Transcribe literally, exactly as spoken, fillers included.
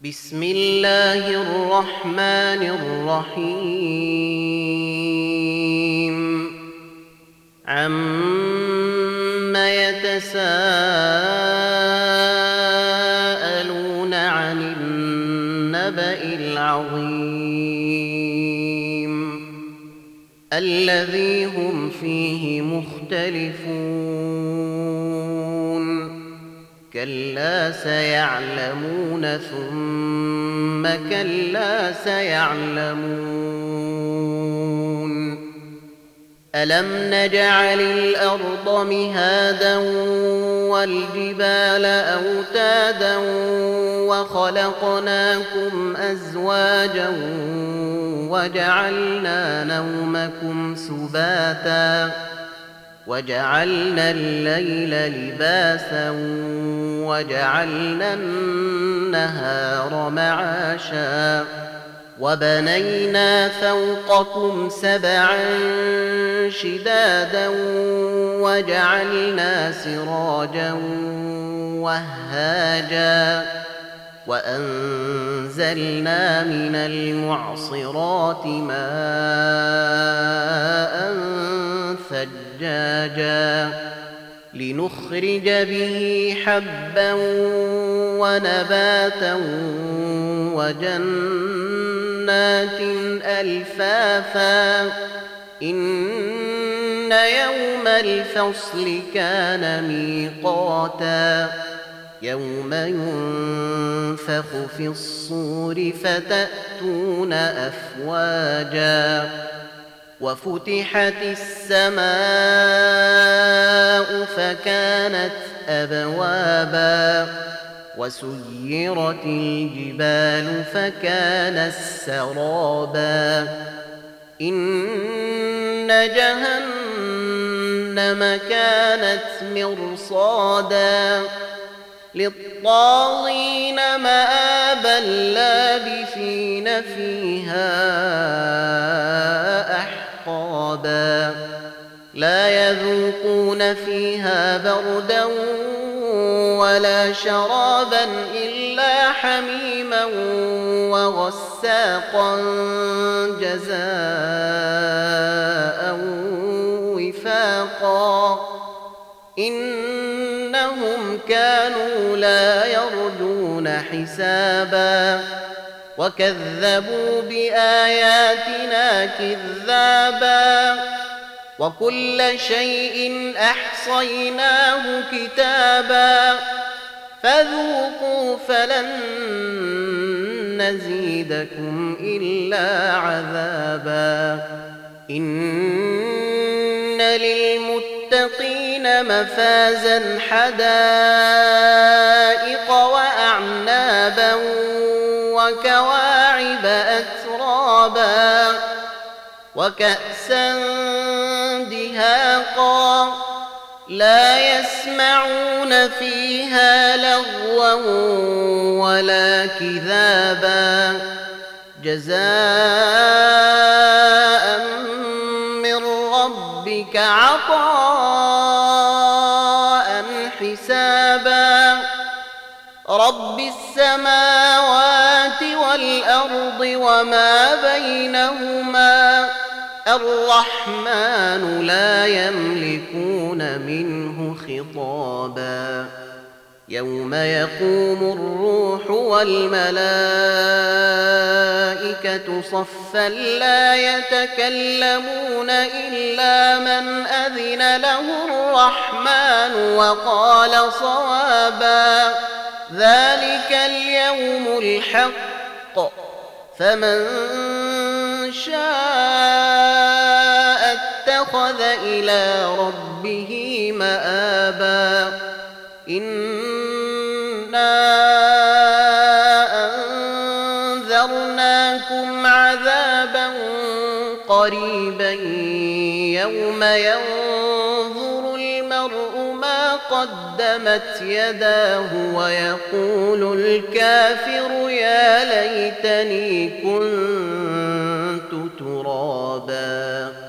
بسم الله الرحمن الرحيم عم يتساءلون عن النبأ العظيم الذي هم فيه مختلفون كلا سيعلمون ثم كلا سيعلمون ألم نجعل الأرض مهادا والجبال أوتادا وخلقناكم أزواجا وجعلنا نومكم سباتا وجعلنا الليل لباسا وجعلنا النهار معاشا وبنينا فوقكم سبعا شدادا وجعلنا سراجا وهاجا وأنزلنا من المعصرات ماء ثجاجا لنخرج به حبا ونباتا وجنات ألفافا إن يوم الفصل كان ميقاتا يوم ينفخ في الصور فتأتون أفواجا وفتحت السماء فكانت أبوابا وسيرت الجبال فكانت سرابا إن جهنم كانت مرصادا للطاغين مآبا لابثين فيها أحقابا لا يذوقون فيها بردا ولا شرابا إلا حميما وغساقا جزاء وفاقا إنهم كانوا لا يرجون حسابا وكذبوا بآياتنا كذابا وكل شيء أحصيناه كتابا فذوقوا فلن نزيدكم إلا عذابا إن للمتقين مفازا حدائق وأعنابا وكواعب أترابا وكأسا دهاقا لا يسمعون فيها لغوا ولا كذابا جزاء من ربك عطاء حسابا رب السماوات والأرض وما بينهما الرحمن لا يملكون منه خطابا يوم يقوم الروح والملائكة صفا لا يتكلمون إلا من أذن له الرحمن وقال صوابا ذلك اليوم الحق فمن شاء اتخذ إلى ربه مآبا إنا أنذرناكم عذابا قريبا يوم ينظر المرء ما قدمت يداه ويقول الكافر يا ليتني كنت ترابا.